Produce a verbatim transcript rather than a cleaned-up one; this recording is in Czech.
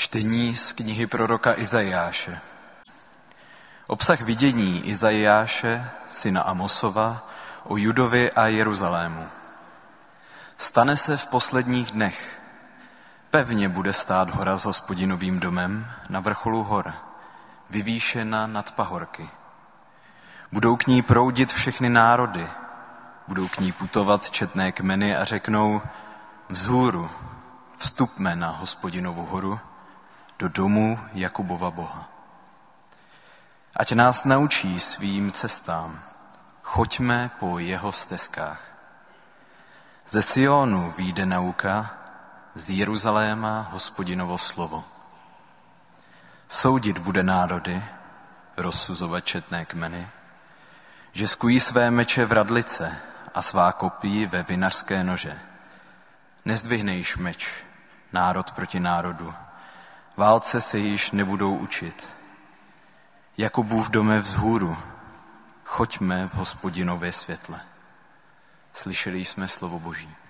Čtení z knihy proroka Izajáše. Obsah vidění Izajáše, syna Amosova, o Judovi a Jeruzalému. Stane se v posledních dnech. Pevně bude stát hora s Hospodinovým domem na vrcholu hor, vyvýšena nad pahorky. Budou k ní proudit všechny národy, budou k ní putovat četné kmeny a řeknou: vzhůru, vstupme na Hospodinovu horu, do domu Jakubova Boha. Ať nás naučí svým cestám, choďme po jeho stezkách. Ze Sionu vyjde nauka, z Jeruzaléma Hospodinovo slovo. Soudit bude národy, rozsuzovat četné kmeny, že skují své meče v radlice a svá kopí ve vinařské nože. Nezdvihne již meč, národ proti národu, válce se již nebudou učit. Jakubův dome vzhůru, choďme v Hospodinově světle. Slyšeli jsme slovo Boží.